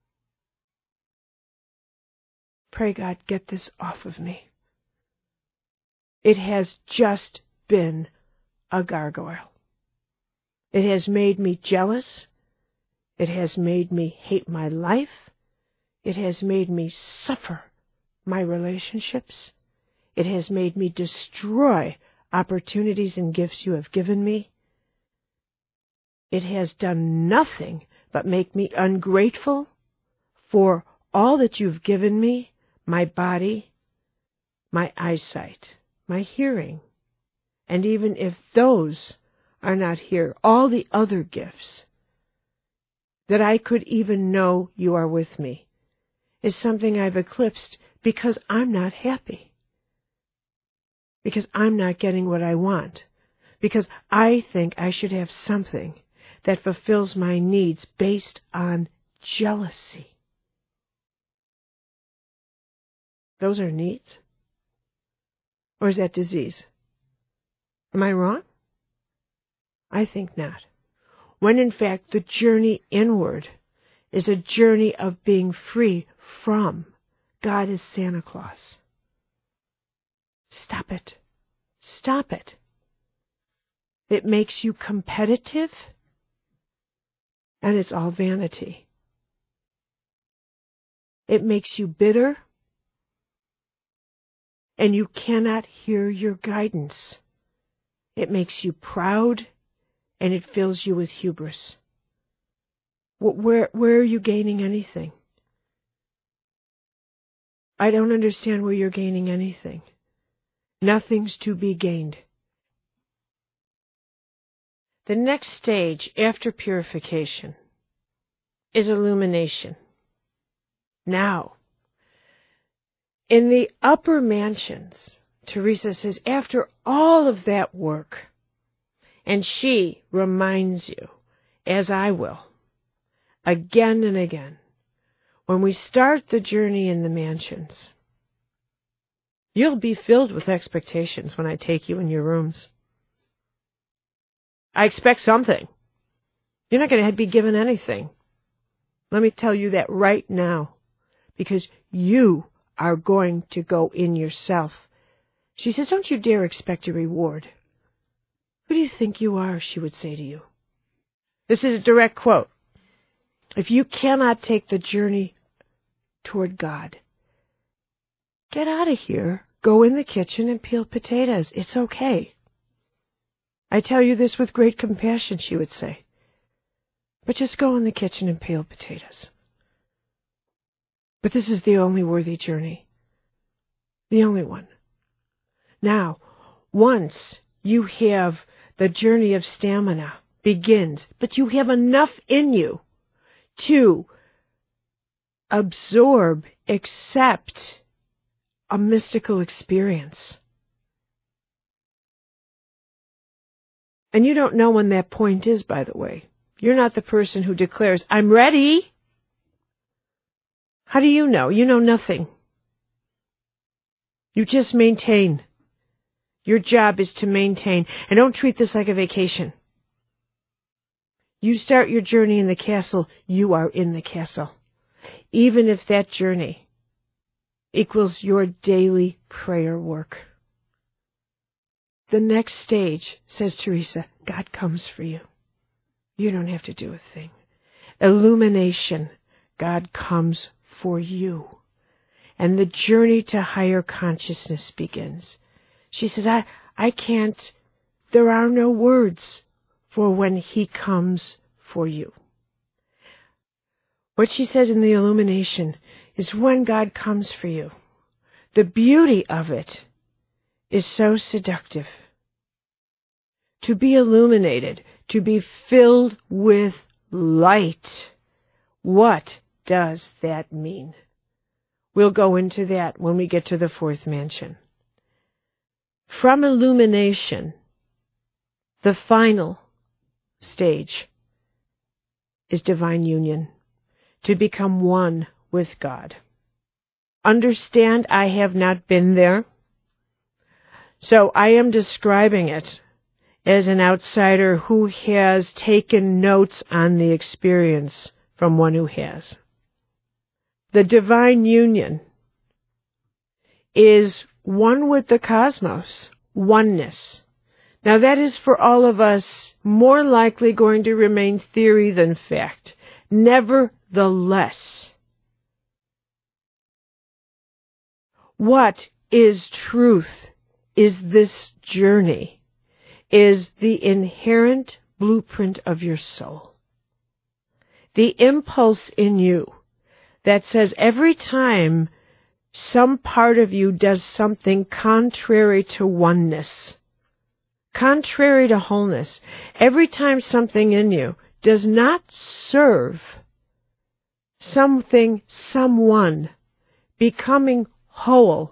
Pray God, get this off of me. It has just been a gargoyle. It has made me jealous. It has made me hate my life. It has made me suffer my relationships. It has made me destroy opportunities and gifts you have given me. It has done nothing but make me ungrateful for all that you've given me, my body, my eyesight, my hearing, and even if those are not here, all the other gifts, that I could even know you are with me, is something I've eclipsed because I'm not happy, because I'm not getting what I want, because I think I should have something that fulfills my needs based on jealousy. Those are needs? Or is that disease? Am I wrong? I think not. When in fact the journey inward is a journey of being free from God is Santa Claus. Stop it. Stop it. It makes you competitive, and it's all vanity. It makes you bitter, and you cannot hear your guidance. It makes you proud, and it fills you with hubris. Where are you gaining anything? I don't understand where you're gaining anything. Nothing's to be gained. The next stage after purification is illumination. Now, in the upper mansions, Teresa says, after all of that work, and she reminds you, as I will, again and again, when we start the journey in the mansions, you'll be filled with expectations when I take you in your rooms. I expect something. You're not going to be given anything. Let me tell you that right now, because you are going to go in yourself. She says, don't you dare expect a reward. Who do you think you are, she would say to you. This is a direct quote. If you cannot take the journey toward God, get out of here, go in the kitchen and peel potatoes. It's okay. I tell you this with great compassion, she would say. But just go in the kitchen and peel potatoes. But this is the only worthy journey. The only one. Now, once you have the journey of stamina begins, but you have enough in you to absorb, accept a mystical experience. And you don't know when that point is, by the way. You're not the person who declares, I'm ready. How do you know? You know nothing. You just maintain. Your job is to maintain. And don't treat this like a vacation. You start your journey in the castle, you are in the castle. Even if that journey equals your daily prayer work. The next stage, says Teresa, God comes for you. You don't have to do a thing. Illumination, God comes for you. And the journey to higher consciousness begins. She says, I can't, there are no words for when He comes for you. What she says in the illumination is when God comes for you. The beauty of it is so seductive. To be illuminated, to be filled with light. What does that mean? We'll go into that when we get to the fourth mansion. From illumination, the final stage is divine union, to become one with God. Understand, I have not been there, so I am describing it as an outsider who has taken notes on the experience from one who has. The divine union is one with the cosmos, oneness. Now that is for all of us more likely going to remain theory than fact. Nevertheless, what is truth is this journey, is the inherent blueprint of your soul. The impulse in you that says every time some part of you does something contrary to oneness, contrary to wholeness, every time something in you does not serve something, someone becoming whole,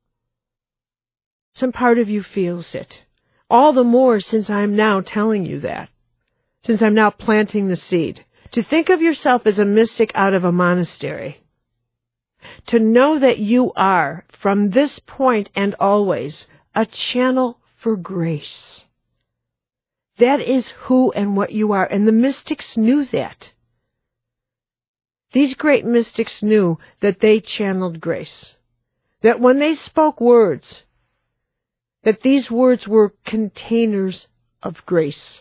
some part of you feels it. All the more since I'm now telling you that, since I'm now planting the seed. To think of yourself as a mystic out of a monastery. To know that you are, from this point and always, a channel for grace. That is who and what you are, and the mystics knew that. These great mystics knew that they channeled grace. That when they spoke words, that these words were containers of grace.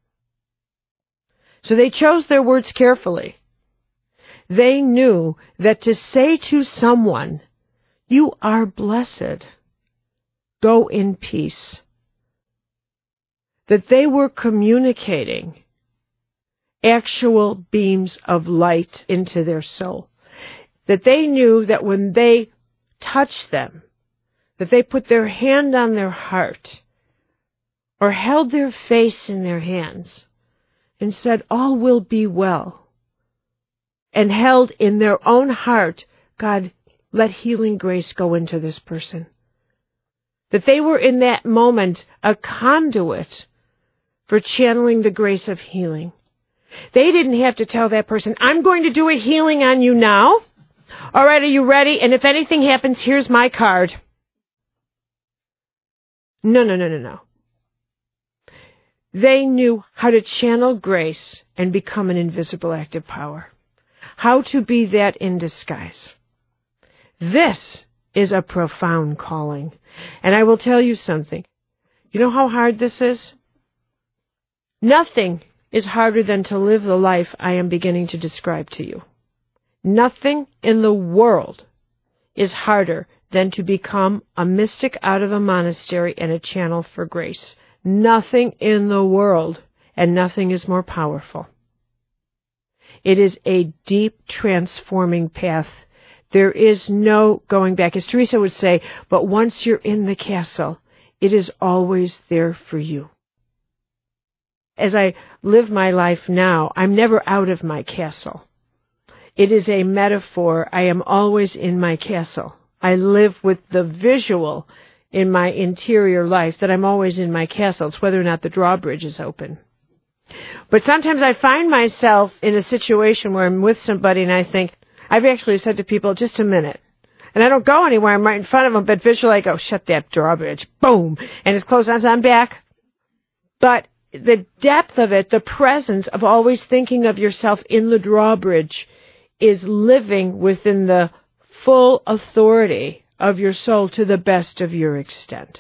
So they chose their words carefully. They knew that to say to someone, "You are blessed, go in peace," that they were communicating actual beams of light into their soul. That they knew that when they touched them, that they put their hand on their heart, or held their face in their hands, and said, "All will be well," and held in their own heart, "God, let healing grace go into this person." That they were in that moment a conduit for channeling the grace of healing. They didn't have to tell that person, "I'm going to do a healing on you now. All right, are you ready? And if anything happens, here's my card." No. They knew how to channel grace and become an invisible active power. How to be that in disguise. This is a profound calling. And I will tell you something. You know how hard this is? Nothing is harder than to live the life I am beginning to describe to you. Nothing in the world is harder than to become a mystic out of a monastery and a channel for grace. Nothing in the world, and nothing is more powerful. It is a deep transforming path. There is no going back. As Teresa would say, but once you're in the castle, it is always there for you. As I live my life now, I'm never out of my castle. It is a metaphor. I am always in my castle. I live with the visual in my interior life that I'm always in my castle. It's whether or not the drawbridge is open. But sometimes I find myself in a situation where I'm with somebody and I think, I've actually said to people, "Just a minute." And I don't go anywhere. I'm right in front of them, but visually I go, "Shut that drawbridge." Boom. And it's closed on, so I'm back. But the depth of it, the presence of always thinking of yourself in the drawbridge, is living within the full authority of your soul to the best of your extent.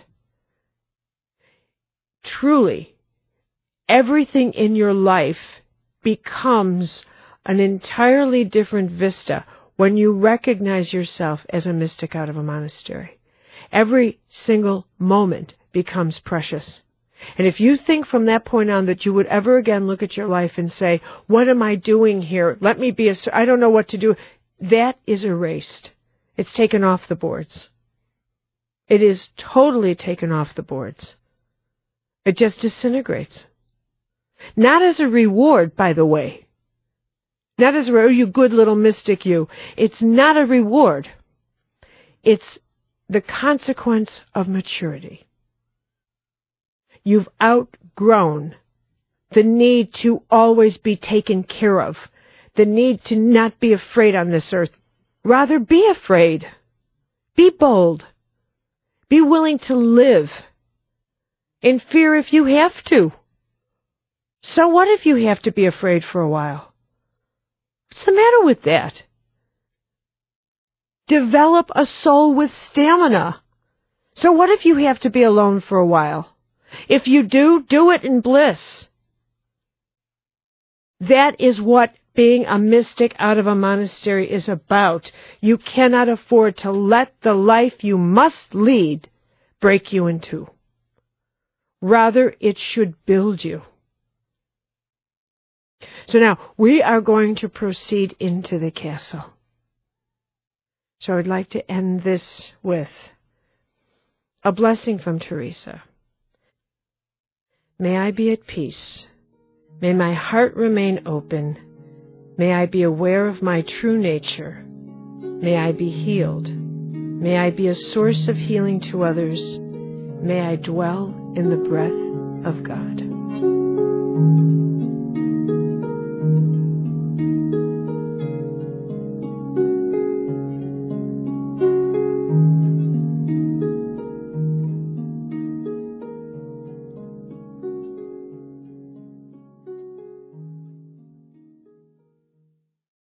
Truly, everything in your life becomes an entirely different vista when you recognize yourself as a mystic out of a monastery. Every single moment becomes precious. And if you think from that point on that you would ever again look at your life and say, "What am I doing here? Let me be I don't know what to do," that is erased. It's taken off the boards. It is totally taken off the boards. It just disintegrates. Not as a reward, by the way. Not as a reward, "You good little mystic, you." It's not a reward. It's the consequence of maturity. You've outgrown the need to always be taken care of, the need to not be afraid on this earth. Rather, be afraid. Be bold. Be willing to live in fear if you have to. So what if you have to be afraid for a while? What's the matter with that? Develop a soul with stamina. So what if you have to be alone for a while? If you do, do it in bliss. That is what being a mystic out of a monastery is about. You cannot afford to let the life you must lead break you in two. Rather, it should build you. So now, we are going to proceed into the castle. So I would like to end this with a blessing from Teresa. May I be at peace. May my heart remain open. May I be aware of my true nature. May I be healed. May I be a source of healing to others. May I dwell in the breath of God.